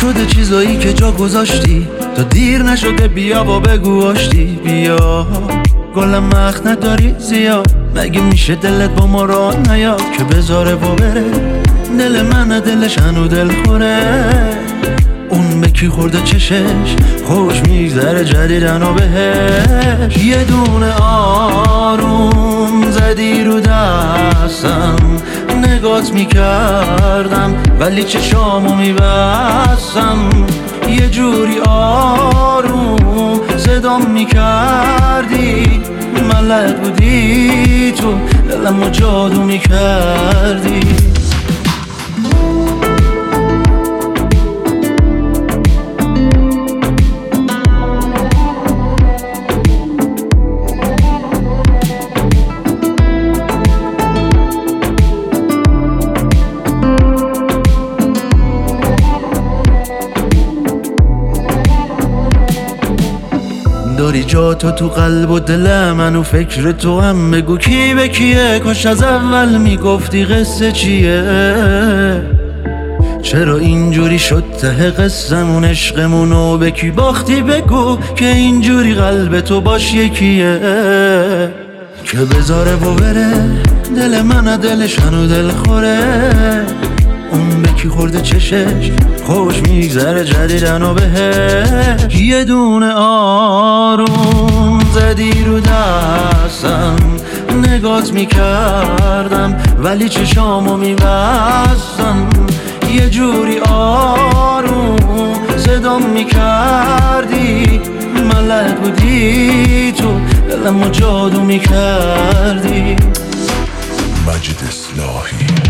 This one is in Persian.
شده چیزایی که جا گذاشتی تا دیر نشده، بیا و بگو آشتی. بیا گلم مخ نداری زیاد، مگه میشه دلت با ما راه نیاد که بذاره و بره؟ دل من دلش هنو دل خوره، اون به کی خورده چشش خوش میگذره جدیدن و بهش. یه دونه آروم زدی رو دستم، نگات میکردم ولی چشامو میبستم. یه جوری آروم صدام میکردی، ملک بودی تو دلمو جادو میکردی. داری جا تو قلب و دل من و فکر تو هم. بگو کی به کیه، کاش از اول میگفتی قصه چیه. چرا اینجوری شد ته قصمون عشقمونو به کی باختی؟ بگو که اینجوری قلب تو باش یکیه که بذاره و بره. دل من دلش هنو دل خوره، اون به کی خورده چشش خوش میگذره جدیدن و بهش. یه دونه آروم زدی رو دستم، نگات میکردم ولی چشامو میبستم. یه جوری آروم صدام میکردی، ملک بودی تو دلمو جادو میکردی. مجید اصلاحی